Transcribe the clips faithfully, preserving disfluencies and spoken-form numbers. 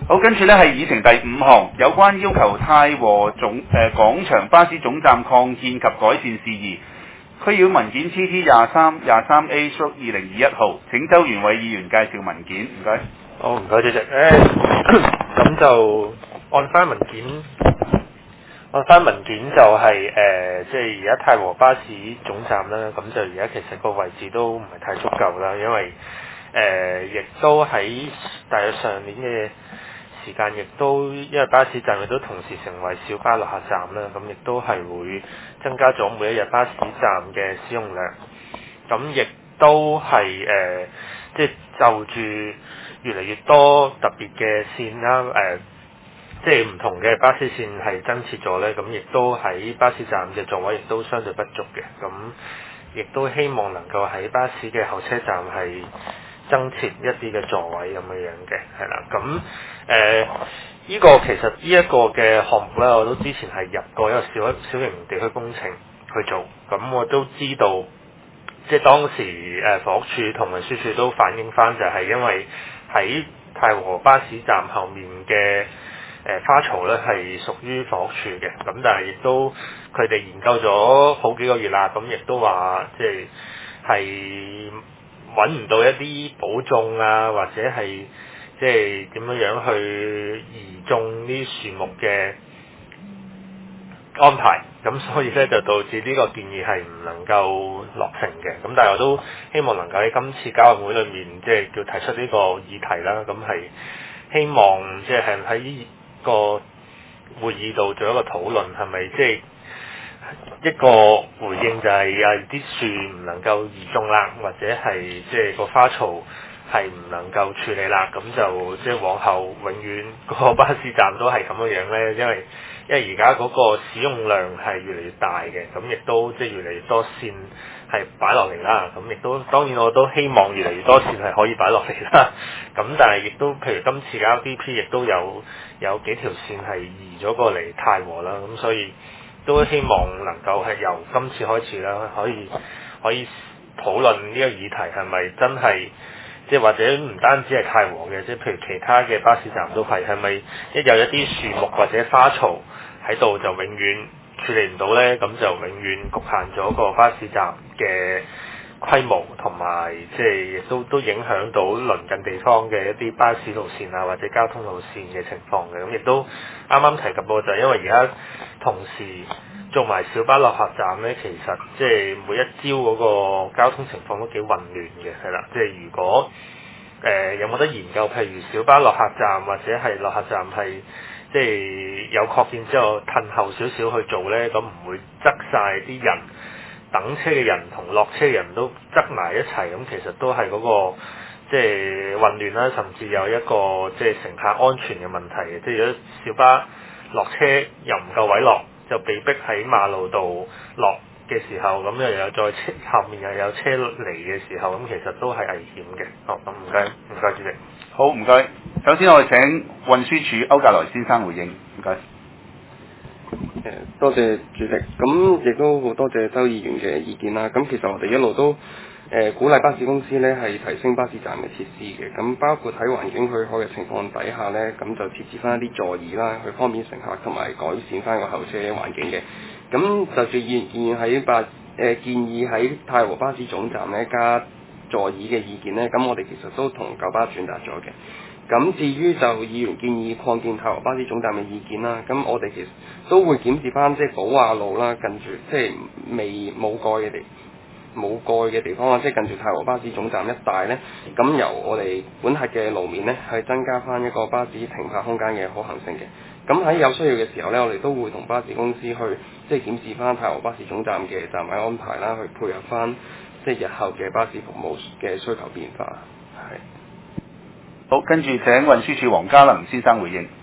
好，跟住呢係議程第五項，有關要求太和總誒、呃、廣場巴士總站擴建及改善事宜。區議文件 T T 廿三廿三 A 二零二一號，請周元偉議員介紹文件，唔該。 好，唔該主席。誒，咁就按翻文件，按翻文件就係、是、誒、呃，即係而家太和巴士總站啦。咁就而家其實個位置都唔係太足夠啦，因為誒亦、呃、都喺大約上年嘅時間，亦都因為巴士站亦都同時成為小巴落客站啦，咁亦都係會增加咗每一日巴士站嘅使用量。咁亦都係誒、呃，即係就住越嚟越多特別嘅線啦，誒、呃，即係唔同嘅巴士線係增設咗咧，咁亦都喺巴士站嘅座位亦都相對不足嘅，咁亦都希望能夠喺巴士嘅候車站係增設一啲嘅座位咁樣樣嘅，係啦，咁誒呢個其實呢一個嘅項目咧，我都之前係入過一個小小型地區工程去做，咁我都知道，即係當時誒房屋署同運輸署都反映翻，就係因為喺太和巴士站後面嘅誒花槽咧係屬於房屋署嘅，咁但係亦都佢哋研究咗好幾個月啦，咁亦都話即係係揾唔到一啲補種啊，或者係即係點樣樣去移種啲樹木嘅安排，咁所以咧就導致呢個建議係唔能夠落成嘅。咁但係我都希望能夠喺今次交易會裏面，即係叫提出呢個議題啦。咁係希望即係喺呢個會議度做一個討論，係咪即係一個回應就係啊啲樹唔能夠移種啦，或者係即係個花槽係唔能夠處理啦，咁就即係往後永遠個巴士站都係咁樣樣咧，因為因為而家嗰個使用量係越嚟越大嘅，咁亦都即係越嚟越多線係擺落嚟啦，咁亦都當然我都希望越嚟越多線係可以擺落嚟啦，咁但係亦都譬如今次嘅 L D P 亦都有有幾條線係移咗過嚟太和啦，咁所以都希望能夠係由今次開始啦，可以可以討論呢個議題係咪真係即係或者唔單止係太和嘅，即係譬如其他嘅巴士站都係，係咪一有一啲樹木或者花槽喺度就永遠處理唔到呢？咁就永遠局限咗個巴士站嘅規模，同埋即係亦都都影響到鄰近地方嘅一啲巴士路線啊或者交通路線嘅情況嘅。咁亦都啱啱提及過，就係因為而家同時做埋小巴落客站呢，其實即係每一朝嗰個交通情況都幾混亂嘅，係啦。即係如果誒、呃、有冇得研究，譬如小巴落客站或者係落客站係即係有擴建之後褪後少少去做呢，咁唔會擠晒啲人等車嘅人同落車嘅人都擠埋一齊，咁其實都係嗰、那個即係混亂啦，甚至有一個即係乘客安全嘅問題嘅。即係如果小巴落車又唔夠位落，就被逼喺馬路度落嘅時候，咁又有再車後面又有車嚟嘅時候，咁其實都係危險嘅。好，咁唔該，唔該主席。 好，唔該。首先我哋請運輸署歐格來先生回應，唔該。 誒，多謝主席。咁亦都好多謝周議員嘅意見啦。咁其實我哋一路都誒、呃、鼓勵巴士公司咧係提升巴士站嘅設施嘅。咁包括喺環境許可嘅情況底下咧，咁就設置翻一啲座椅啦，去方便乘客同埋改善翻個候車環境嘅。咁就算議員建議喺巴誒建議喺太和巴士總站咧加座椅嘅意見咧，咁我哋其實都同九巴轉達咗嘅。咁至於就議員建議擴建太和巴士總站嘅意見啦，咁我哋其實都會檢視翻即係寶雅路啦，近住即係未冇蓋嘅地冇蓋嘅地方啦，即係近住太和巴士總站一帶呢，咁由我哋管轄嘅路面呢，去增加翻一個巴士停泊空間嘅可行性嘅。咁喺有需要嘅時候呢，我哋都會同巴士公司去即係檢視翻太和巴士總站嘅站位安排啦，去配合翻即係日後嘅巴士服務嘅需求變化。係。 好，跟住請運輸署黃家能先生回應。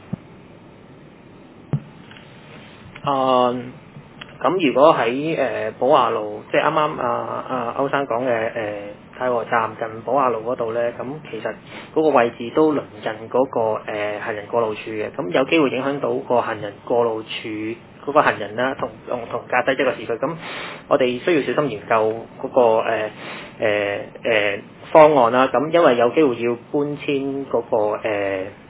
啊，咁如果喺誒寶雅路，即係啱啱啊啊歐生講嘅誒太和站近寶雅路嗰度咧，咁其實嗰個位置都鄰近嗰、那個誒、呃、行人過路處嘅，咁有機會影響到個行人過路處嗰個行人啦，同同同駕駛者個視距。咁我哋需要小心研究嗰、那個誒誒誒方案啦。咁因為有機會要搬遷嗰、那個誒。呃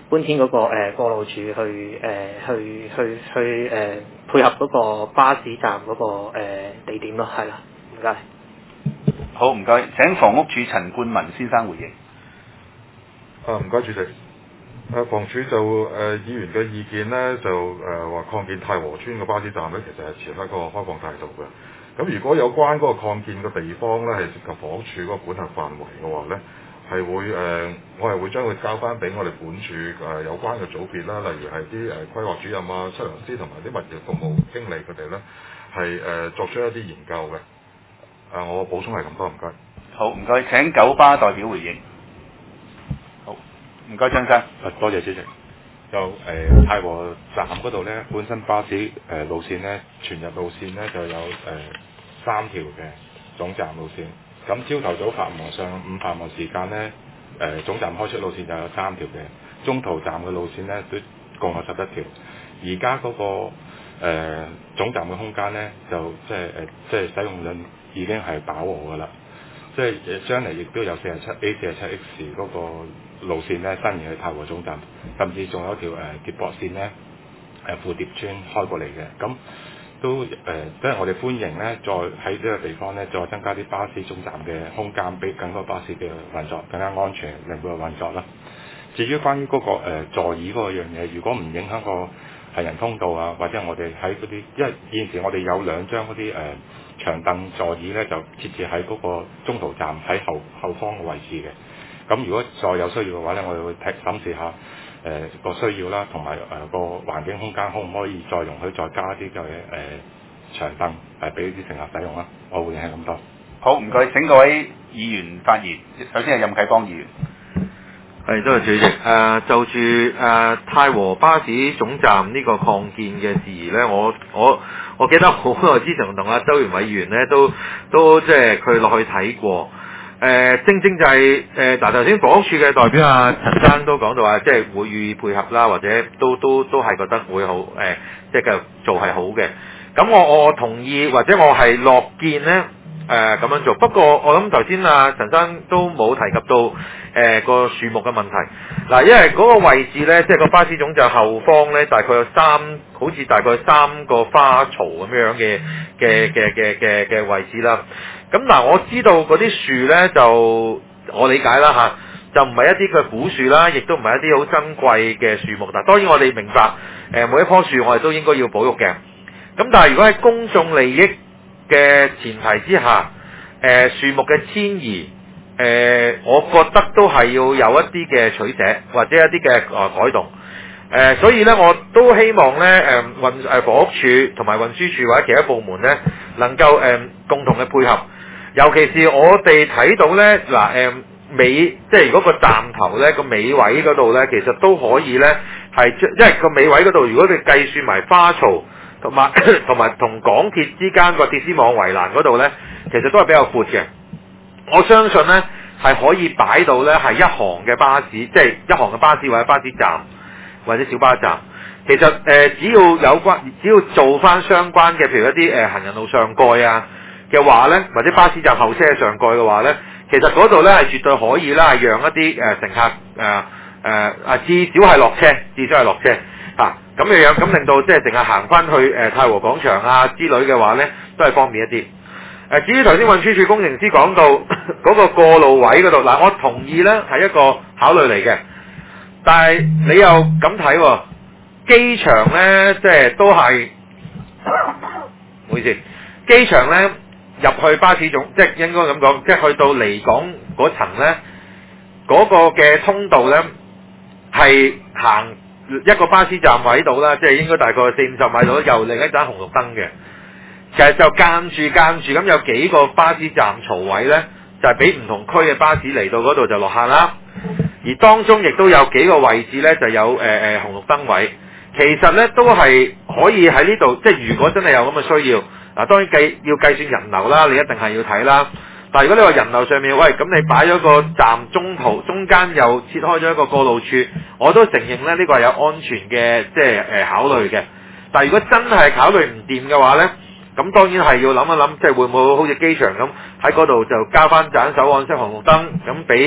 搬遷嗰、個誒、呃、過路處去誒、呃、去去去誒、呃、配合嗰個巴士站嗰、個、呃、地點咯，係啦，唔該。 好，唔該，請房屋署陳冠文先生回應。 啊，唔該主席。誒房署就誒、呃、議員嘅意見咧，就誒話、呃、擴建太和村嘅巴士站咧，其實係持一個開放態度嘅。咁如果有關嗰個擴建嘅地方咧，係涉及房屋署嗰個管轄範圍嘅話咧，係會誒、呃、我係會將佢交翻俾我哋本署誒、呃、有關嘅組別啦，例如係啲誒規劃主任啊、測量師同埋啲物業服務經理佢哋咧，係誒、呃、作出一啲研究嘅。誒、呃、我補充係咁多，唔該。 好，唔該，請九巴代表回應。好，唔該張生。 多謝主席。就誒、呃、太和站嗰度咧，本身巴士誒、呃、路線咧，全日路線咧就有誒、呃、三條嘅總站路線。咁朝頭早繁忙、上午繁忙時間咧，誒、呃、總站開出路線就有三條嘅，中途站嘅路線咧都共有十一條。而家嗰個、呃、總站嘅空間咧，就即係誒即係使用量已經係飽和㗎啦。即係誒將嚟亦都有四十七 A、四十七 X 嗰個路線咧，伸延去太和總站，甚至仲有一條誒、呃、接駁線咧，誒蝴蝶村開過嚟嘅。咁都誒，即、呃、係我哋歡迎咧，再喺呢個地方咧，再增加啲巴士總站嘅空間，俾更多巴士嘅運作，更加安全靈活嘅運作啦。至於關於嗰、那個、呃、座椅嗰樣嘢，如果唔影響個行人通道啊，或者我哋喺嗰啲，因為現時我哋有兩張嗰啲誒長凳座椅咧，就設置喺嗰個中途站喺後後方嘅位置嘅。咁如果再有需要嘅話咧，我哋會睇審視下誒、呃、個需要啦，同埋誒個環境空間可唔可以再容許再加啲嘅誒長凳誒俾啲乘客使用啦。我會係咁多。 好，唔該，請各位議員發言。首先係任啟邦議員。 係，多謝主席。誒、呃、就住誒、呃、太和巴士總站呢個擴建嘅事宜咧，我我我記得好耐之前同阿周元偉議員咧都都即係佢落去睇過。誒、呃、正正就係誒嗱頭先房屋署嘅代表阿陳生都講到話，即係會予以配合啦，或者都都都係覺得會好誒、呃，即係繼續做係好嘅。咁我我同意或者我係樂見咧誒咁樣做。不過我諗頭先阿陳生都冇提及到誒、呃、個樹木嘅問題。嗱、呃，因為嗰個位置咧，即係個巴士總站後方咧，大概有三好似大概三個花槽咁樣嘅嘅嘅嘅嘅嘅位置啦。咁嗱，我知道嗰啲樹咧，就我理解啦嚇，就唔係一啲嘅古樹啦，亦都唔係一啲好珍貴嘅樹木。嗱，當然我哋明白，誒每一棵樹我哋都應該要保育嘅。咁但係如果喺公眾利益嘅前提之下，誒樹木嘅遷移，誒我覺得都係要有一啲嘅取捨，或者一啲嘅誒改動。誒所以咧，我都希望咧，誒運誒房屋署同埋運輸署或者其他部門咧，能夠誒共同嘅配合。尤其是我哋睇到咧，嗱誒尾，即係如果個站頭咧個尾位嗰度咧，其實都可以咧係，因為個尾位嗰度，如果你計算埋花槽同埋同埋同港鐵之間個鐵絲網圍欄嗰度咧，其實都係比較闊嘅。我相信咧係可以擺到咧係一行嘅巴士，即係一行嘅巴士或者巴士站或者小巴站。其實誒、呃、只要有關，只要做翻相關嘅，譬如一啲誒、呃、行人路上蓋啊嘅話咧，或者巴士站後車上蓋嘅話咧，其實嗰度咧係絕對可以啦，係讓一啲誒、呃、乘客誒誒啊至少係落車，至少係落車啊咁嘅樣，咁令到即係乘客行翻去誒、呃、太和廣場啊之類嘅話咧，都係方便一啲。誒、呃、至於頭先運輸署工程師講到嗰個過路位嗰度，嗱、呃、我同意咧係一個考慮嚟嘅，但係你又咁睇喎，機場咧即係都係，唔好意思，機場咧。入去巴士總，即係應該咁講，即係去到離港嗰層咧，嗰、嗰個嘅通道咧係行一個巴士站位度啦，即係應該大概四五十米度，又另一盞紅綠燈嘅。其實就間住間住咁有幾個巴士站槽位咧，就係俾唔同區嘅巴士嚟到嗰度就落客啦。而當中亦都有幾個位置咧，就有誒誒、呃、紅綠燈位。其實咧都係可以喺呢度，即係如果真係有咁嘅需要。嗱，當然計要計算人流啦，你一定係要睇啦。但係如果你話人流上面，喂，咁你擺咗個站中途中間又切開咗一個過路處，我都承認咧呢個係有安全嘅即係誒考慮嘅。但係如果真係考慮唔掂嘅話咧，咁當然係要諗一諗，即係會唔會好似機場咁喺嗰度就加翻盞手按式紅綠燈，咁俾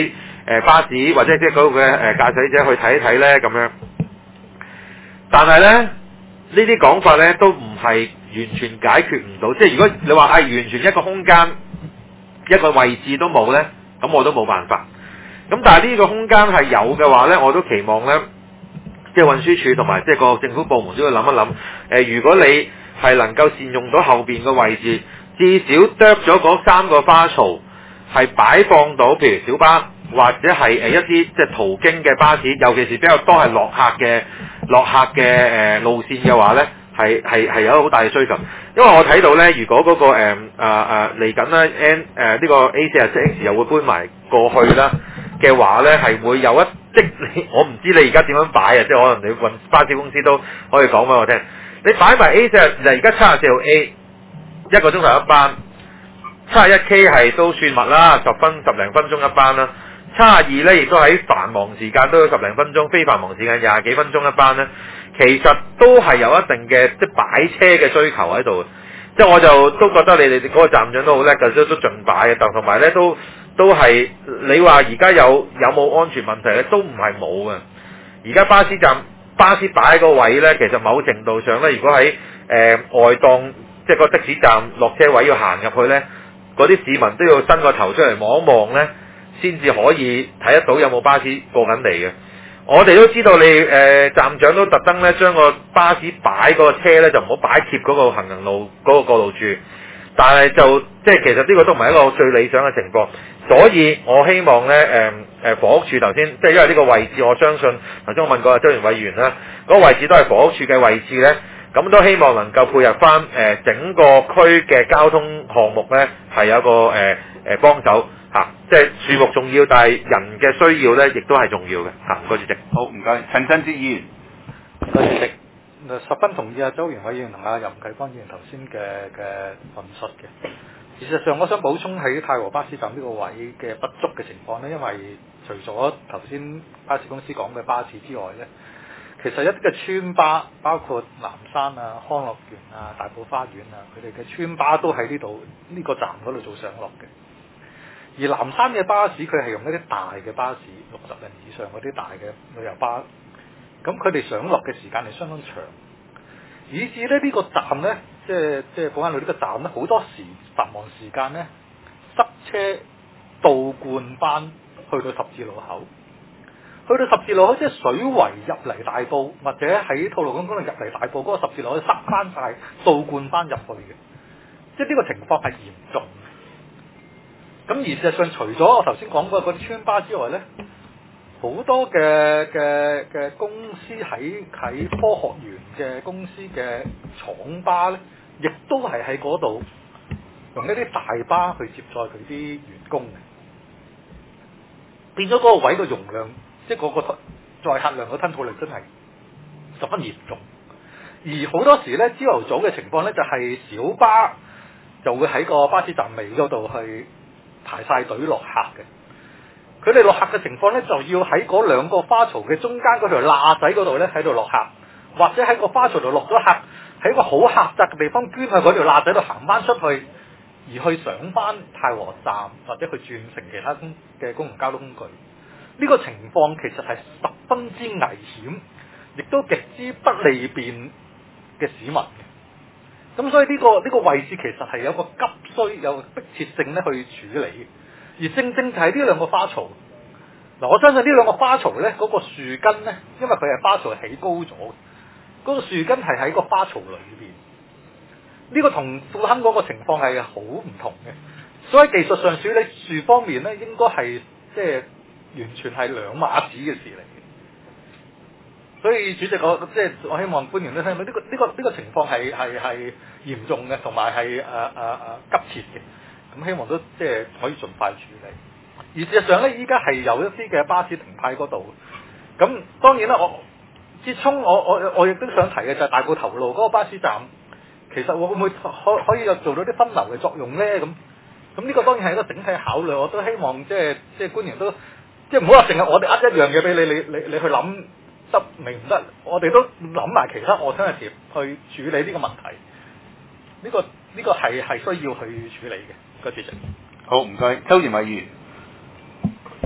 誒巴士或者即係嗰度嘅誒駕駛者去睇一睇咧咁樣。但係咧呢啲講法咧都唔係完全解決唔到，即係如果你話係完全一個空間一個位置都冇咧，咁我都冇辦法。咁但係呢個空間係有嘅話咧，我都期望咧，即係運輸署同埋即係個政府部門都要諗一諗。誒、呃，如果你係能夠善用到後邊個位置，至少剁咗嗰三個花槽係擺放到，譬如小巴或者係誒一啲即係途經嘅巴士，尤其是比較多係落客嘅落客嘅誒、呃、路線嘅話咧，係係係有好大嘅需求。因為我睇到咧，如果嗰、那個誒啊誒嚟緊咧 N 誒呢個 A 四十七 X 又會搬埋過去啦嘅話咧，係會有一即你我唔知你而家點樣擺啊，即係可能你運巴士公司都可以講俾我聽。你擺埋 A 四十而家七十四號 A 一個鐘頭一班，七十一 K 係都算密啦，十分十零分鐘一班啦。七十二咧亦都喺繁忙時間都有十零分鐘，非繁忙時間廿幾分鐘一班咧，其實都係有一定嘅即係擺車嘅需求喺度。即係我就都覺得你哋嗰個站長都好叻嘅，都都盡擺嘅，但同埋咧都都係你話而家有有冇安全問題咧，都唔係冇嘅。而家巴士站巴士擺喺個位咧，其實某程度上咧，如果喺誒、呃、外檔即係個的士站落車位要行入去咧，嗰啲市民都要伸個頭出嚟望一望咧，先至可以睇得到有冇巴士過緊嚟嘅。我哋都知道你誒、呃、站長都特登咧將個巴士擺個車咧就唔好擺貼嗰個行人路嗰、嗰個過路處，但係就即係其實呢個都唔係一個最理想嘅情況，所以我希望咧誒誒房屋署頭先即係因為呢個位置，我相信頭先我問過周元委員啦，嗰、嗰個位置都係房屋署嘅位置咧，咁都希望能夠配合翻誒、呃、整個區嘅交通項目咧係有一個誒誒幫手。嚇、啊，即係樹木重要，但係人嘅需要咧，亦都係重要嘅。嚇、啊，唔該主席。 好，唔該，陳振哲議員。 唔該主席。十分同意啊，周元委員同阿任繼光議員頭先嘅嘅論述嘅。事實上，我想補充喺太和巴士站呢個位嘅不足嘅情況咧，因為除咗頭先巴士公司講嘅巴士之外咧，其實一啲嘅村巴，包括南山啊、康樂園啊、大埔花園啊，佢哋嘅村巴都喺呢度呢個站嗰度做上落嘅。而南山嘅巴士佢係用一啲大嘅巴士，六十人以上嗰啲大嘅旅遊巴，咁佢哋上落嘅時間係相當長，以至咧呢個站咧，即係即係寶眼路呢個站咧，好多時繁忙時間咧塞車倒灌翻去到十字路口，去到十字路口即係水圍入嚟大埔，或者喺吐露港公路入嚟大埔嗰個十字路口塞翻晒，倒灌翻入去嘅，即係呢個情況係嚴重。咁而事實上，除咗我頭先講過嗰啲村巴之外咧，好多嘅嘅嘅公司喺喺科學園嘅公司嘅廠巴咧，亦都係喺嗰度用一啲大巴去接載佢啲員工嘅，變咗嗰個位嘅容量，即係嗰個載客量嘅吞吐量真係十分嚴重。而好多時咧，朝頭早嘅情況咧，就係小巴就會喺個巴士站尾嗰度去排晒隊落客嘅，佢哋落客嘅情況咧，就要喺嗰兩個花槽嘅中間嗰條罅仔嗰度咧喺度落客，或者喺個花槽度落咗客，喺個好狹窄嘅地方捐去嗰條罅仔度行翻出去，而去上翻太和站或者去轉乘其他公嘅公共交通工具。呢個情況其實係十分之危險，亦都極之不利便嘅市民嘅。咁所以呢個呢個位置其實係有個急需、有個迫切性咧去處理，而正正就係呢兩個花槽。嗱，我相信呢兩個花槽咧，嗰個樹根咧，因為佢係花槽起高咗，嗰個樹根係喺個花槽裏邊。呢個同富亨嗰個情況係好唔同嘅，所以技術上處理樹方面咧，應該係即係完全係兩碼子嘅事嚟嘅。所以主席，我即係我希望官員都聽到呢個呢個呢個情況係係係嚴重嘅，同埋係誒誒誒急切嘅。咁希望都即係可以盡快處理。而事實上咧，依家係有一啲嘅巴士停泊嗰度。咁當然啦，我接衝我我我亦都想提嘅就係大埔頭路嗰個巴士站，其實會唔會可可以有做到啲分流嘅作用咧？咁咁呢個當然係一個整體考慮。我都希望即係即係官員都即係唔好話成日我哋呃一樣嘢俾你，你你你去諗。得明唔得？我哋都諗埋其他我聽日去處理呢個問題。呢、這個呢、這個係係需要去處理嘅。個主席。 好，唔該，周賢偉議員。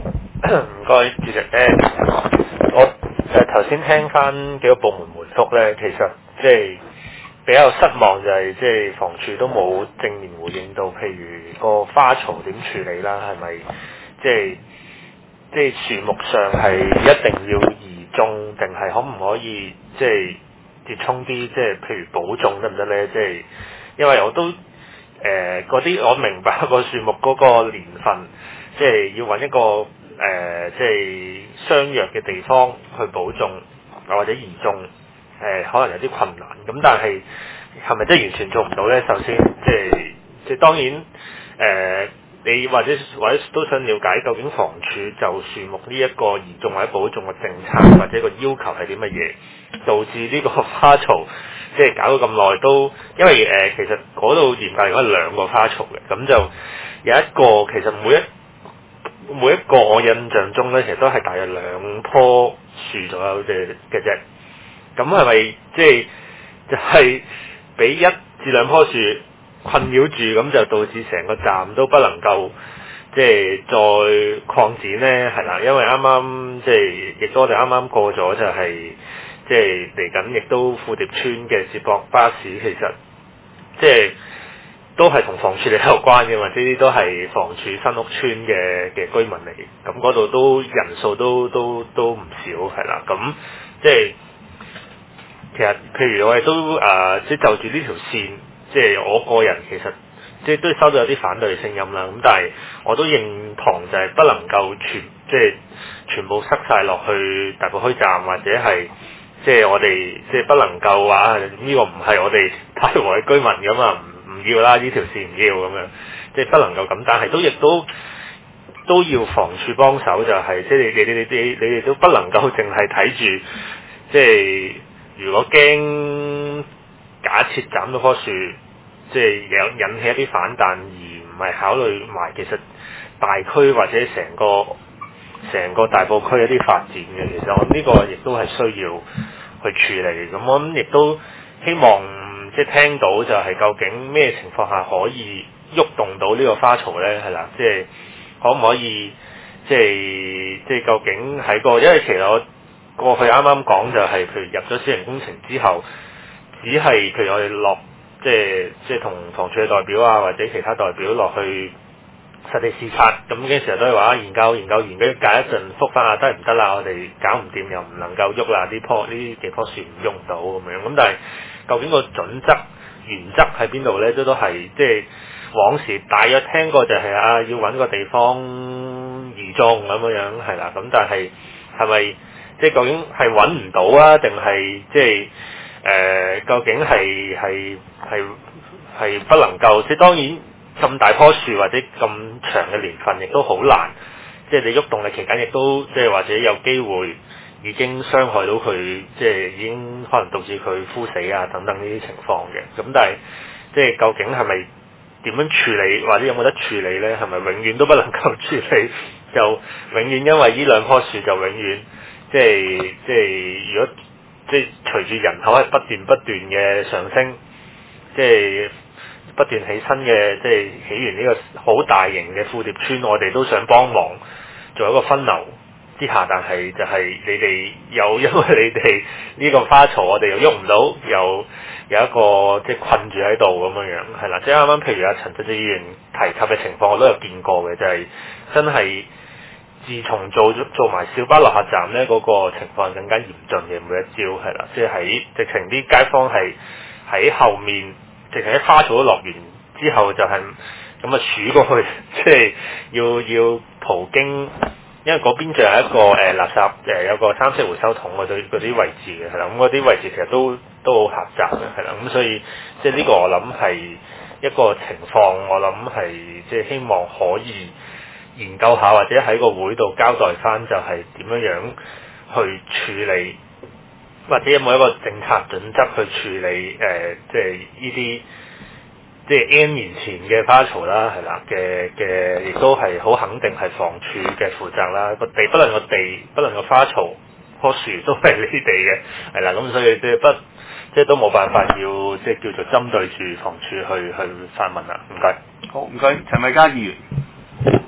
唔該，主席。誒，我誒頭先聽翻幾個部門回覆咧，其實即係比較失望就係即係房署都冇正面回應到，譬如個花槽點處理啦，係咪即係即係樹木上係一定要移種，定係可唔可以即係折衷啲，即係譬如補種得唔得咧？即係因為我都誒嗰啲我明白個樹木嗰個年份，即係要揾一個誒、呃、即係相若嘅地方去補種或者移種，誒、呃、可能有啲困難。咁但係係咪真係完全做唔到咧？首先即係即係當然誒。呃你或者或者都想了解究竟房署就樹木呢一個移種或者補種嘅政策或者個要求係啲乜嘢，導致呢個花槽即係搞到咁耐都，因為誒、呃、其實嗰度嚴格嚟講係兩個花槽嘅，咁就有一個其實每一每一個我印象中咧，其實都係大約兩棵樹左右嘅嘅啫。咁係咪即係就係俾一至兩棵樹困擾住，咁就導致成個站都不能夠即係再擴展呢？係啦，因為啱啱即係亦都我哋啱啱過咗就係、是、即係嚟緊，亦都富蝶村嘅接駁巴士，其實即係都係同房署嚟有關嘅嘛，呢啲都係房署新屋村嘅嘅居民嚟，咁嗰度都人數都都都唔少係啦，咁即係其實譬如我哋都誒、呃、即係就住呢條線。即係我個人其實即係都收到有啲反對嘅聲音啦，咁但係我都認同就係不能夠全即係全部塞晒落去大埔墟站，或者係即係我哋即係不能夠話呢個唔係我哋太和嘅居民咁啊，唔唔要啦，呢條線唔要咁樣，即係不能夠咁，但係都亦都都要房署幫手，就係即係你你你你你哋都不能夠淨係睇住，即係如果驚假設斬咗棵樹，即係有引起一啲反彈，而唔係考慮埋其實大區或者成個成個大埔區一啲發展嘅。其實我呢個亦都係需要去處理。咁我諗亦都希望即係聽到就係究竟咩情況下可以喐動到呢個花槽咧？係啦，即係可唔可以即係即係究竟喺個，因為其實我過去啱啱講就係、是、譬如入咗小型工程之後。只係譬如我哋落即係即係同房署嘅代表啊，或者其他代表落去實地視察，咁嘅時候都係話研究研究完，跟住隔一陣覆翻下得唔得啦？我哋搞唔掂又唔能夠喐啦，呢棵呢幾棵樹唔喐唔到咁樣。咁但係究竟個準則原則喺邊度咧？都都係即係往時大約聽過就係、是、啊，要揾個地方移種咁樣樣係啦。咁但係係咪即係究竟係揾唔到啊？定係即係？誒、呃，究竟係係係係不能夠，即係當然咁大棵樹或者咁長嘅年份，亦都好難，即係你喐動力期間，亦都即係或者有機會已經傷害到佢，即係已經可能導致佢枯死啊等等呢啲情況嘅。咁但係即係究竟係咪點樣處理，或者有冇得處理咧？係咪永遠都不能夠處理？就永遠因為呢兩棵樹就永遠即係即係如果。即係隨住人口係不斷不斷嘅上升，即係不斷起身嘅，即係起完呢個好大型嘅富蝶村，我哋都想幫忙做一個分流之下，但係就係你哋又因為你哋呢個花槽，我哋又喐唔到，又有一個即係困住喺度咁樣樣，係啦。即係啱啱譬如阿陳振志議員提及嘅情況，我都有見過嘅，就係、是、真係。自從做咗做埋小巴落客站咧，嗰、那個情況更加嚴峻嘅，每一朝係啦，即係喺直情啲街坊係喺後面，直情喺花槽都落完之後就係咁啊鼠過去，即係要要途經，因為嗰邊就係一個誒、呃、垃圾誒、呃、有個三色回收桶嗰啲嗰啲位置嘅係啦，咁嗰啲位置其實都都好狹窄嘅係啦，咁所以即係呢個我諗係一個情況，我諗係即係希望可以。研究下或者喺個會度交代翻，就係點樣樣去處理，或者有冇一個政策準則去處理誒、呃，即係呢啲即係 N 年前嘅花槽啦，係啦嘅嘅，亦都係好肯定係房署嘅負責啦。個地不論個地，不論個花槽棵樹都係你哋嘅，係啦。咁所以即係不即係都冇辦法要即係叫做針對住房署去去發問啦。唔該。 好，唔該，陳偉嘉議員。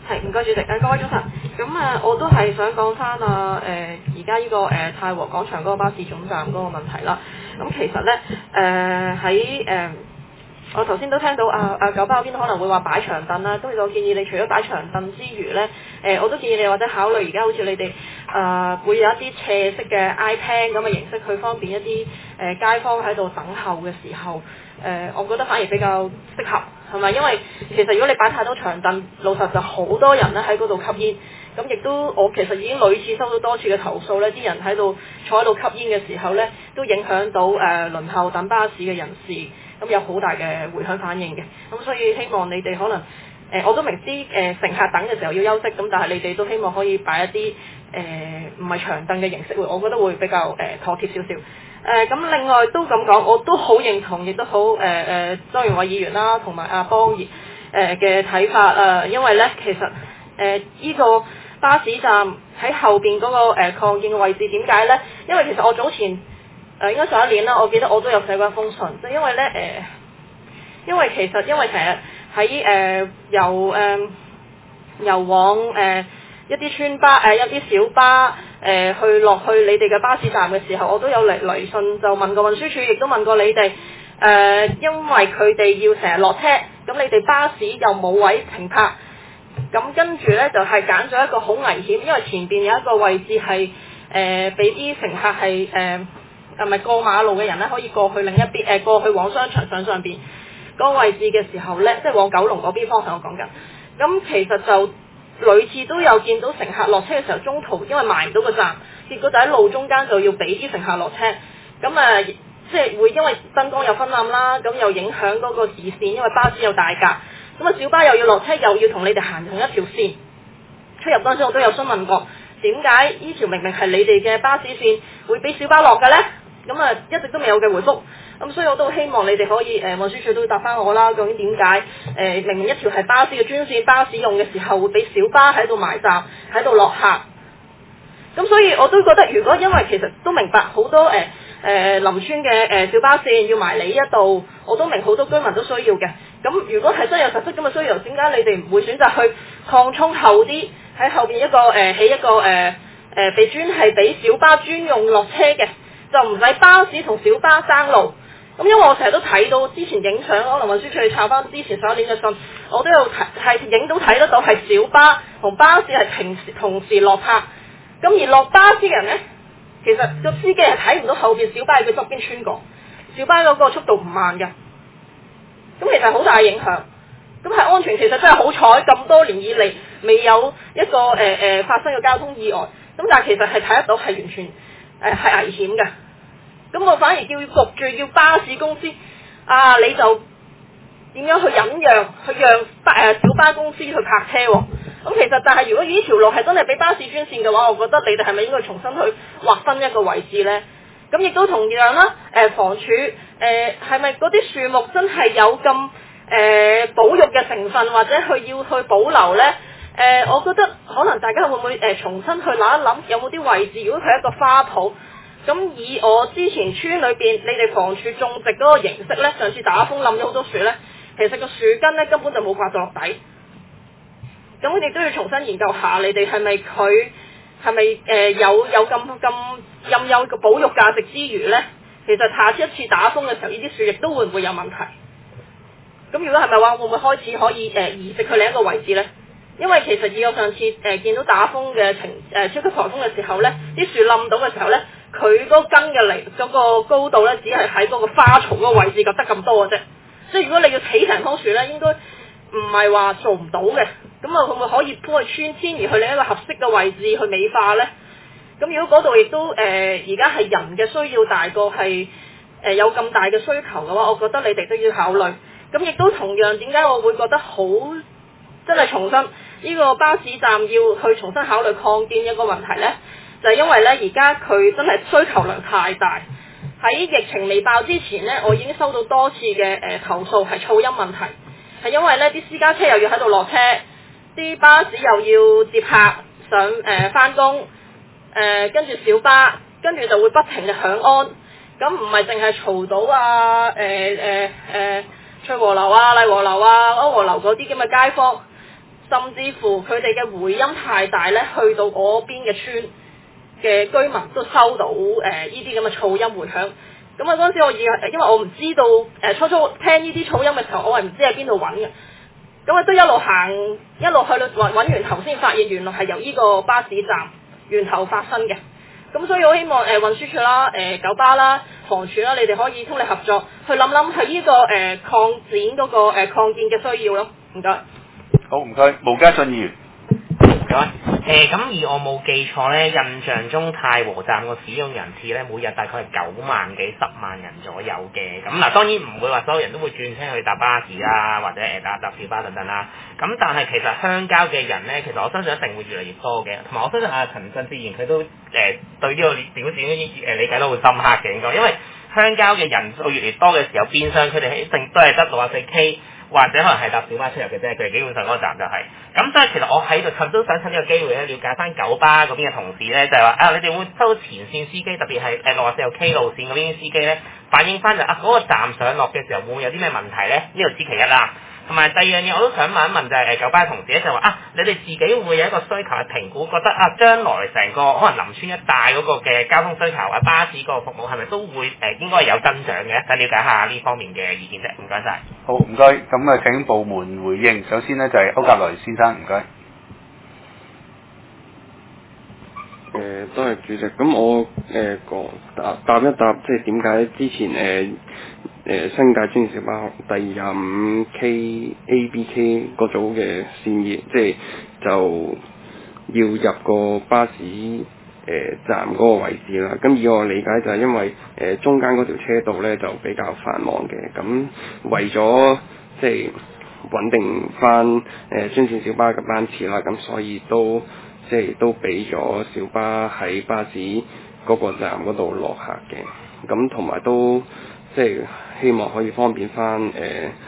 係，唔該主席，誒各位早晨。咁啊，我都係想講翻啊誒而家呢個誒、呃、太和廣場嗰個巴士總站嗰個問題啦。咁其實咧誒喺誒我頭先都聽到啊啊九巴嗰邊可能會話擺長凳啦，咁我建議你除咗擺長凳之餘咧，誒、呃、我都建議你或者考慮而家好似你哋啊、呃、會有一啲斜式嘅 iPad 咁嘅形式，去方便一啲誒、呃、街坊喺度等候嘅時候，誒、呃、我覺得反而比較適合。係咪？因為其實如果你擺太多長凳，老實就好多人咧喺嗰度吸煙。咁亦都我其實已經屢次收到多次嘅投訴咧，啲人喺度坐喺度吸煙嘅時候咧，都影響到誒、呃、輪候等巴士嘅人士，咁有好大嘅迴響反應嘅。咁所以希望你哋可能誒、呃、我都明知誒、呃、乘客等嘅時候要休息，咁但係你哋都希望可以擺一啲誒唔係長凳嘅形式，會我覺得會比較誒、呃、妥貼少少。誒咁、呃、另外都咁講，我都好認同，亦都好誒誒周元偉議員啦，同埋阿邦議誒嘅睇法啊、呃，因為咧其實誒依、呃呢個巴士站喺後邊嗰、那個誒、呃、擴建嘅位置點解咧？因為其實我早前誒、呃、應該上一年啦，我記得我都有寫過一封信，就因為咧誒、呃，因為其實因為成日喺誒由誒、呃、由往誒。呃一啲村巴誒、呃、一啲小巴誒、呃、去落去你哋嘅巴士站嘅時候，我都有嚟來信就問過運輸署，亦都問過你哋誒、呃，因為佢哋要成日落車，咁你哋巴士又冇位停泊，咁跟住咧就係揀咗一個好危險，因為前邊有一個位置係誒俾啲乘客係誒係咪過馬路嘅人咧可以過去另一邊誒、呃、過去往商場上上邊嗰、那個位置嘅時候咧，即係往九龍嗰邊方向我講緊，咁其實就。類似都有見到乘客落車嘅時候，中途因為埋唔到個站，結果就喺路中間就要俾啲乘客落車，咁啊、呃、即係會因為燈光有昏暗啦，咁又影響嗰個視線，因為巴士有大格，咁啊小巴又要落車，又要同你哋行同一條線。出入嗰陣時我都有詢問過，點解呢條明明係你哋嘅巴士線會俾小巴落嘅呢？咁啊一直都未有嘅回覆。咁所以我都希望你哋可以誒運輸署都答翻我啦，究竟點解誒明明一條係巴士嘅專線，巴士用嘅時候會俾小巴喺度埋站，喺度落客。咁所以我都覺得，如果因為其實都明白好多誒誒、呃、林村嘅誒、呃、小巴線要埋你呢一度，我都明好多居民都需要嘅。咁如果係真有實質咁嘅需要，點解你哋唔會選擇去擴充後啲喺後邊一個誒、呃、起一個誒誒被專係俾小巴專用落車嘅，就唔使巴士同小巴爭路。咁因為我成日都睇到之前影相，可能運輸署去抄翻之前上一年嘅信，我都有睇係影到睇得到係小巴同巴士係平時同時落客，咁而落巴士嘅人呢，其實個司機係睇唔到後邊小巴喺佢側邊穿過，小巴嗰個速度唔慢嘅，咁其實好大影響。咁係安全，其實真係好彩，咁多年以嚟未有一個誒誒、呃呃、發生嘅交通意外，咁但係其實係睇得到係完全誒係、呃、危險嘅。咁我反而叫焗住要巴士公司啊，你就點樣去忍讓，去讓巴誒小巴公司去泊車喎、哦。咁其實但係如果呢條路係真係俾巴士專線嘅話，我覺得你哋係咪應該重新去劃分一個位置呢？咁亦都同樣啦，誒、呃、房署誒係咪嗰啲樹木真係有咁誒、呃、保育嘅成分，或者去要去保留呢？誒、呃，我覺得可能大家會唔會誒、呃、重新去諗一諗，有冇啲位置，如果佢係一個花圃？咁以我之前村裏邊，你哋房署種植嗰個形式呢，上次打風冧咗好多樹呢，其實個樹根呢根本就冇掛到落底。咁我哋都要重新研究下，你哋係咪佢係咪誒有有咁咁咁有個保育價值之餘呢？其實下次一次打風嘅時候，呢啲樹亦都會唔會有問題？咁如果係咪話會唔會開始可以誒、呃、移植去另一個位置呢？因為其實以我上次誒、呃、見到打風嘅情誒、呃、超級颱風嘅時候呢，啲樹冧到嘅時候呢。佢嗰根嘅嚟嗰個高度咧，只係喺嗰個花槽嗰個位置就得咁多嘅啫。所以如果你要起成棵樹咧，應該唔係話做唔到嘅。咁啊，會唔會可以搬去遷遷移去另一個合適嘅位置去美化咧？咁如果嗰度亦都誒而家係人嘅需要大過係誒、呃、有咁大嘅需求嘅話，我覺得你哋都要考慮。咁亦都同樣點解我會覺得好真係重新呢、呢個巴士站要去重新考慮擴建一個問題咧？就係因為咧，而家佢真係需求量太大。喺疫情未爆之前咧，我已經收到多次嘅誒、呃、投訴係噪音問題，係因為咧啲私家車又要喺度落車，啲巴士又要接客上誒返工，誒跟住小巴，跟住就會不停嘅響安。咁唔係淨係嘈到啊誒誒誒翠和樓啊、麗和樓啊、安和樓嗰啲咁嘅街坊， 甚至乎佢哋嘅回音太大咧，去到嗰邊嘅村嘅居民都收到誒呢啲咁嘅噪音回響。咁啊嗰陣時我以為因為我唔知道誒、呃、初初聽呢啲噪音嘅時候，我係唔知喺邊度揾嘅。咁啊都一路行一路去到揾揾源頭，先發現原來係由呢個巴士站源頭發生嘅。咁所以我希望誒、呃、運輸署啦、誒、呃、九巴啦、房署啦，你哋可以通力合作，去諗諗係呢個誒、呃、擴展嗰、那個誒、呃、擴建嘅需要咯。唔該。 好，唔該，毛家俊議員。 唔該。誒咁而我冇記錯咧，印象中太和站個使用人次咧，每日大概係九萬幾十萬人左右嘅。咁嗱，當然唔會話所有人都會轉車去搭巴士啦，或者誒搭搭小巴等等啦。咁但係其實鄉郊嘅人咧，其實我相信一定會越嚟越多嘅。同埋我相信阿陳振志議員佢都誒、呃、對呢個表示誒理解得好深刻嘅應該，因為鄉郊嘅人數越嚟越多嘅時候，變相佢哋一定都係得六十四 K。或者可能係搭小巴出入嘅啫，佢哋基本上嗰個站就係、是。咁所以其實我喺度趁都想趁呢個機會咧，了解翻九巴嗰邊嘅同事咧，就係、是、話啊，你哋會收到前線司機，特別係誒六十四號 K 路線嗰邊司機咧，反映翻就啊嗰、那個站上落嘅時候會唔會有啲咩問題咧？呢度知其一啦。同埋第二樣嘢我都想問一問就係、是、誒九巴嘅同事咧，就話啊，你哋自己會有一個需求嘅評估，覺得啊將來成個可能林村一帶嗰個嘅交通需求啊巴士個服務係咪都會誒、呃、應該係有增長嘅？想了解下呢方面嘅意見啫，唔該晒。 好，唔該，咁啊請部門回應。首先呢，就係歐格雷先生，唔該。 誒，多謝主席。咁我誒講答答一答，即係點解之前誒誒、呃、新界專線小巴第廿五 K A B K 嗰組嘅線業，即係就要入個巴士誒、呃、站嗰個位置啦。咁以我理解就係因為誒、呃、中間嗰條車道咧就比較繁忙嘅，咁為咗即係穩定翻誒、呃、專線小巴嘅班次啦，咁所以都。即係都俾咗小巴喺巴士嗰個站嗰度落客嘅，咁同埋都即係希望可以方便翻誒誒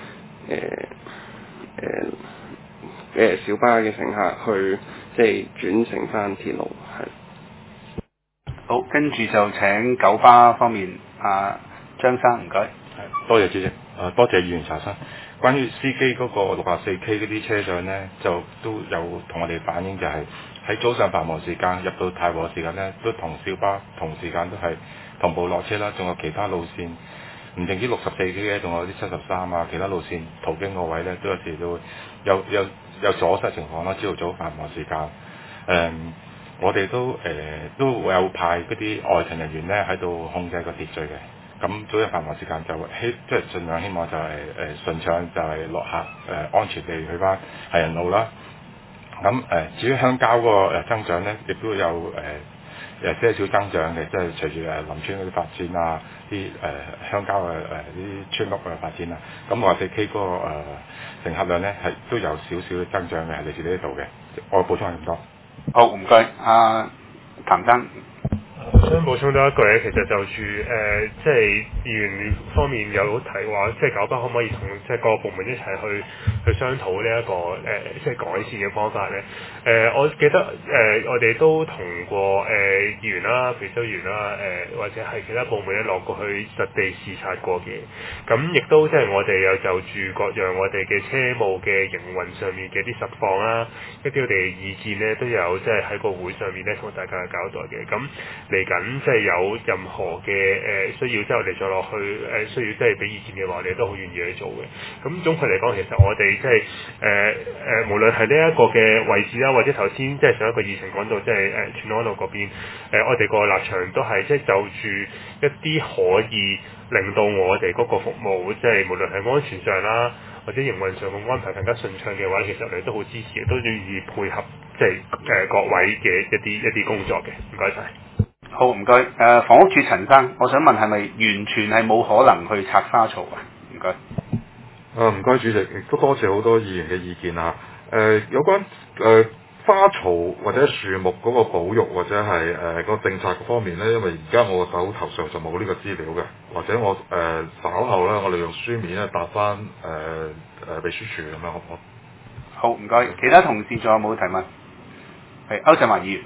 誒誒小巴嘅乘客去即係轉乘翻鐵路係。 好，跟住就請九巴方面阿張生，唔該。 係，多謝主席，誒、呃、多謝議員查詢。關於司機嗰個六十四 K 嗰啲車長咧，就都有同我哋反映就係、是、喺早上繁忙時間入到太和嘅時間咧，都同小巴同時間都係同步落車啦，仲有其他路線，唔淨止六十四 K 嘅，仲有啲七十三啊，其他路線途經個位咧，都有時都會有有有阻塞情況啦。朝頭早繁忙時間，誒、嗯，我哋都誒、呃、都會有派嗰啲外勤人員咧喺度控制個秩序嘅。咁早日繁忙時間就希即係盡量希望就係誒順暢就係落客誒、呃、安全地去翻行人路啦。咁誒、呃、至於鄉郊嗰個誒增長咧，亦都有誒誒些少增長嘅，即係隨住誒林村嗰啲發展啊，啲誒、呃、鄉郊嘅誒啲村屋嘅發展啊。咁六十四 K 嗰個誒乘客量咧係都有少少嘅增長嘅，係嚟自呢度嘅。我補充係咁多。 好，唔該，阿譚生。 想補充多一句咧，其實就住誒、呃，即係議員方面有提話，即係九巴可唔可以同即係各個部門一齊去去商討呢、這、一個誒、呃，即係改善嘅方法咧？誒、呃，我記得誒、呃，我哋都同過誒、呃、議員啦，譬如周議員啦，誒、呃、或者係其他部門咧落過去實地視察過嘅。咁亦都即係我哋有就住各樣我哋嘅車務嘅營運上面嘅啲實況啦，一啲我哋嘅意見咧都有即係喺個會上面咧同大家交代嘅。咁嚟緊即係有任何嘅誒、呃、需要之後，你再落去誒、呃、需要即係俾意見嘅話，你都好願意去做嘅。咁總括嚟講，其實我哋即係誒誒，無論係呢一個嘅位置啦，或者頭先即係上一個議程講到即係誒荃安路嗰邊，誒、呃、我哋個立場都係即係就住一啲可以令到我哋嗰個服務，即係無論係安全上啦，或者營運上嘅安排更加順暢嘅話，其實我哋都好支持，都願意配合即係誒、呃、各位嘅一啲一啲工作嘅。唔該晒。 好，唔該。誒、呃，房屋署陳生，我想問係咪完全係冇可能去拆花槽啊？唔該。 啊，唔該主席，亦都多謝好多議員嘅意見啊。誒、呃，有關誒、呃、花槽或者樹木嗰個保育或者係誒個政策方面咧，因為而家我手頭上就冇呢個資料嘅，或者我誒、呃、稍後咧，我哋用書面咧答翻誒誒秘書處咁樣，好唔好？ 好，唔該。其他同事仲有冇提問？係歐振華議員。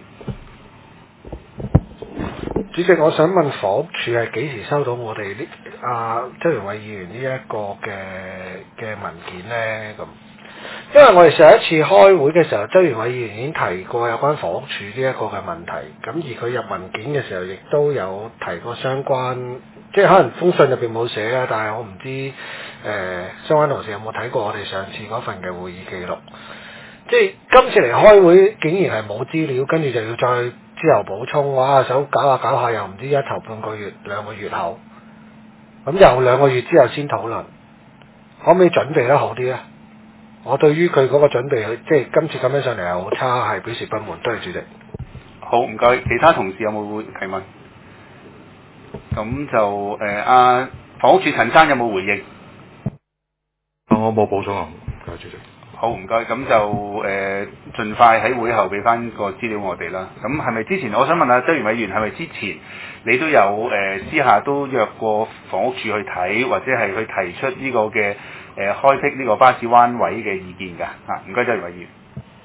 主席，我想問房屋署係幾時收到我哋呢啊周元偉議員呢一個嘅嘅文件咧？咁因為我哋上一次開會嘅時候，周元偉議員已經提過有關房屋署呢一個嘅問題，咁而佢入文件嘅時候，亦都有提過相關，即係可能封信入邊冇寫啦，但係我唔知誒、呃、相關同事有冇睇過我哋上次嗰份嘅會議記錄。即係今次嚟開會，竟然係冇資料，跟住就要再之後補充，哇！想搞下搞下，又唔知一頭半個月、兩個月後，咁又兩個月之後先討論，可唔可以準備得好啲咧？我對於佢嗰個準備，即係今次咁樣上嚟係好差，係表示不滿。多謝主席。 好，唔該。其他同事有冇提問？咁就誒，阿、呃、房屋署陳生有冇回應？ 我冇補充啊，唔該主席。 好，唔該。咁就誒、呃，盡快喺會後俾翻個資料我哋啦。咁係咪之前我想問下周元偉議員，係咪之前你都有誒、呃、私下都約過房屋署去睇，或者係去提出呢個嘅誒、呃、開闢呢個巴士灣位嘅意見㗎？啊，唔該，周元偉議員。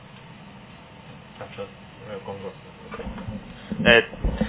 出咩工作？誒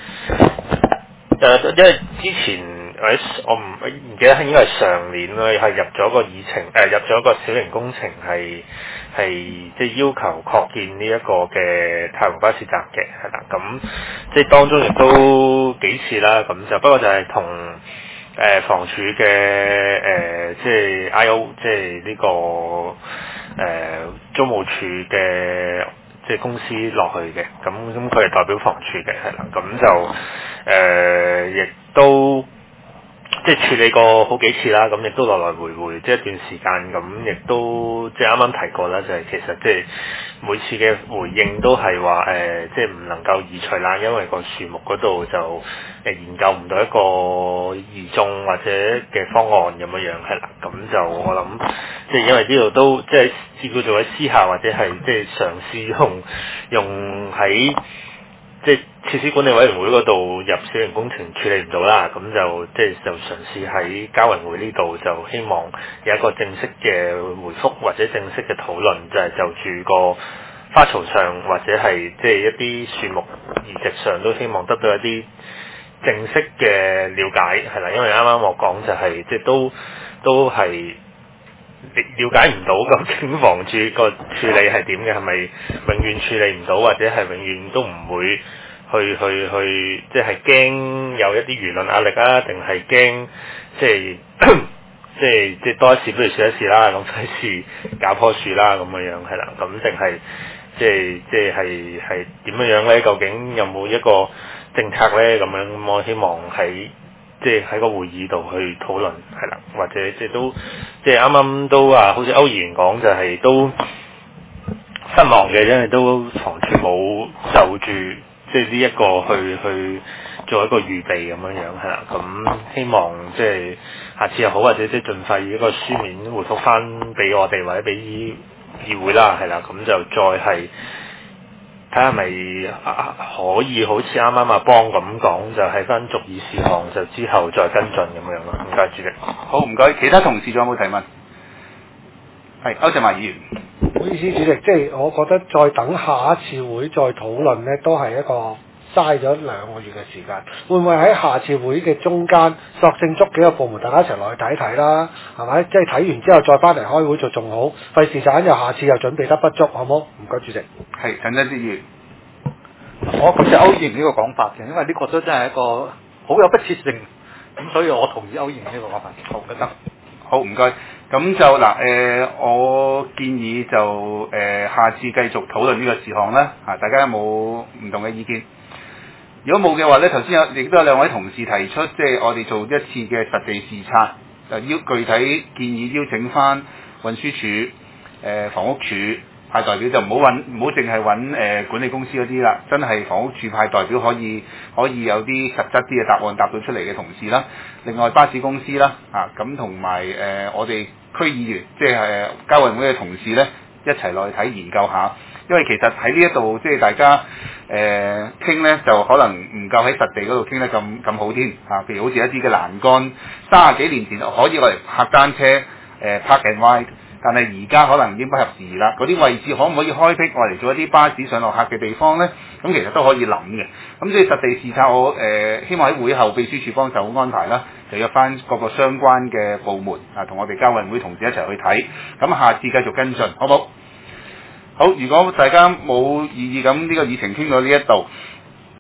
誒，因為之前或者我唔唔記得應該係上年啦，係入咗個議程誒、呃，入咗個小型工程係係即係要求擴建呢一個嘅太和巴士站嘅，係啦，咁即係當中亦都幾次啦，咁就不過就係同誒房署嘅誒即係 I O 即係呢個誒、呃、租務處嘅。即係公司落去嘅，咁咁佢係代表房署嘅，係啦，咁就誒亦、呃、都即係處理過好幾次啦，咁亦都來來回回即係一段時間，咁亦都即係啱啱提過啦，就係、是、其實即係每次嘅回應都係話誒，即係唔能夠移除啦，因為個樹木嗰度就誒研究唔到一個移種或者嘅方案咁樣樣，係啦，咁就我諗即係因為呢度都即係只叫做喺私下或者係即係嘗試用用喺即係設施管理委員會嗰度入小型工程處理唔到啦，咁就即係就嘗試喺交運會呢度就希望有一個正式嘅回覆或者正式嘅討論，就係、是、就住個花槽上或者係即係一啲樹木移植上都希望得到一啲正式嘅了解，係啦，因為啱啱我講就係、是、即係都都係了解唔到究竟房署個處理係點嘅，係咪永遠處理唔到，或者係永遠都唔會去去去，即係驚有一啲輿論壓力啊，定係驚即係即係即係多一事不如少一事啦，咁費事搞棵樹啦咁樣樣係啦，咁定係即係即係係係點樣樣咧？究竟有冇一個政策咧？咁樣咁我希望喺即係喺個會議度去討論係啦，或者即係都即係啱啱都話，好似歐議員講就係都失望嘅，因為都房署冇就住即係呢一個去去做一個預備咁樣樣係啦，咁希望即係下次又好，或者即係盡快以一個書面回覆翻俾我哋或者俾議會啦，係啦，咁就再係。睇下咪可以好似啱啱阿邦咁講，就喺翻續議事項就之後再跟進咁樣咯。唔該，主席。 好，唔該。其他同事仲有冇提問？係歐振華議員。 唔好意思，主席，即係我覺得再等下一次會再討論呢，都係一個嘥咗兩個月嘅時間。會唔會喺下次會嘅中間，索性捉幾個部門大家一齊落去睇睇啦？係咪？即係睇完之後再翻嚟開會就仲好，費事盞又下次又準備得不足，好冇？唔該，主席。 係陳振志議員。 我感謝歐議員呢個講法嘅，因為呢個都真係一個好有迫切性，咁所以我同意歐議員呢個講法。好，得。 好，唔該。咁就嗱，誒、呃，我建議就誒、呃、下次繼續討論呢個事項啦。嚇，大家有冇唔同嘅意見？如果冇嘅話咧，頭先有亦都有兩位同事提出，即係我哋做一次嘅實地視察，就邀具體建議邀請翻運輸署、誒、呃、房屋署派代表，就唔好揾，唔好淨係揾誒管理公司嗰啲啦，真係房屋署派代表可以可以有啲實質啲嘅答案答到出嚟嘅同事啦。另外巴士公司啦，啊咁同埋誒我哋區議員，即係交運會嘅同事咧，一齊落去睇研究下。因為其實喺呢一度即係大家誒傾咧，就可能唔夠喺實地嗰度傾得咁咁好添啊！譬如好似一啲嘅欄杆，三十幾年前可以我嚟泊單車誒、呃、park and ride， 但係而家可能已經不合時宜啦。嗰啲位置可唔可以開闢我嚟做一啲巴士上落客嘅地方呢？咁其實都可以諗嘅。咁所以實地視察我誒、呃、希望喺會後秘書處幫手安排啦，就約翻各個相關嘅部門啊，同我哋交運會同事一齊去睇。咁下次繼續跟進，好唔好？好，如果大家冇異議，咁呢個議程傾到呢一度，